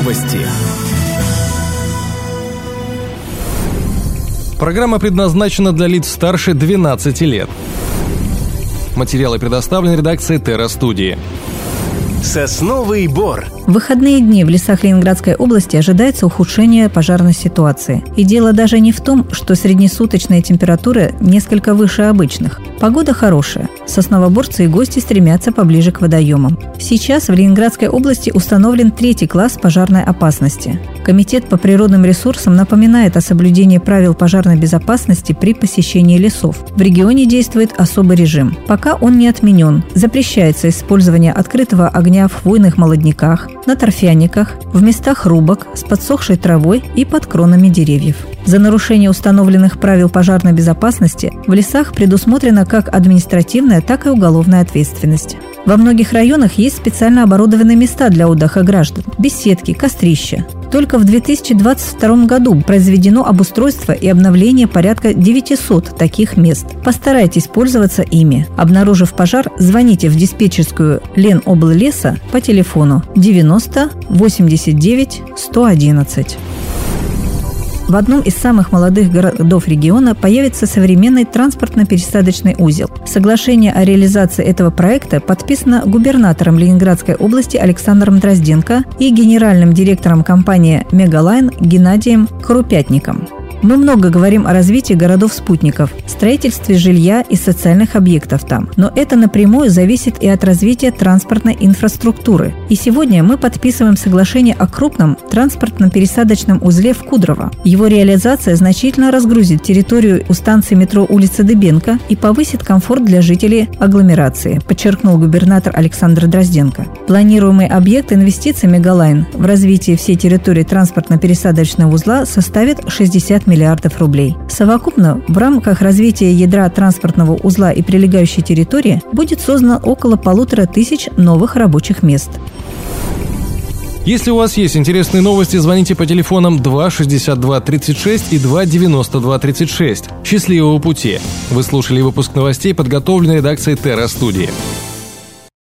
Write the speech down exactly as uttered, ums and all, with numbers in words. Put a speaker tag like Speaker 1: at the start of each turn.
Speaker 1: Новости.
Speaker 2: Программа предназначена для лиц старше двенадцати лет. Материалы предоставлены редакцией Терра-студии.
Speaker 1: Сосновый бор.
Speaker 3: В выходные дни в лесах Ленинградской области ожидается ухудшение пожарной ситуации. И дело даже не в том, что среднесуточные температуры несколько выше обычных. Погода хорошая. Сосновоборцы и гости стремятся поближе к водоемам. Сейчас в Ленинградской области установлен третий класс пожарной опасности. Комитет по природным ресурсам напоминает о соблюдении правил пожарной безопасности при посещении лесов. В регионе действует особый режим. Пока он не отменен. Запрещается использование открытого огня в хвойных молодняках, на торфяниках, в местах рубок, с подсохшей травой и под кронами деревьев. За нарушение установленных правил пожарной безопасности в лесах предусмотрена как административная, так и уголовная ответственность. Во многих районах есть специально оборудованные места для отдыха граждан – беседки, кострища. Только в две тысячи двадцать втором году произведено обустройство и обновление порядка девятисот таких мест. Постарайтесь пользоваться ими. Обнаружив пожар, звоните в диспетчерскую Ленобллеса по телефону девяносто восемьдесят девять сто одиннадцать. В одном из самых молодых городов региона появится современный транспортно-пересадочный узел. Соглашение о реализации этого проекта подписано губернатором Ленинградской области Александром Дрозденко и генеральным директором компании «Мегалайн» Геннадием Крупятником. Мы много говорим о развитии городов-спутников, строительстве жилья и социальных объектов там, но это напрямую зависит и от развития транспортной инфраструктуры. И сегодня мы подписываем соглашение о крупном транспортно-пересадочном узле в Кудрово. Его реализация значительно разгрузит территорию у станции метро улица Дыбенко и повысит комфорт для жителей агломерации, подчеркнул губернатор Александр Дрозденко. Планируемый объект инвестиций «Мегалайн» в развитие всей территории транспортно-пересадочного узла составит шестьдесят миллиардов рублей. Совокупно в рамках развития ядра транспортного узла и прилегающей территории будет создано около полутора тысяч новых рабочих мест.
Speaker 2: Если у вас есть интересные новости, звоните по телефонам два шестьдесят два тридцать шесть и два девяносто два тридцать шесть. Счастливого пути! Вы слушали выпуск новостей, подготовленный редакцией Терра-студии.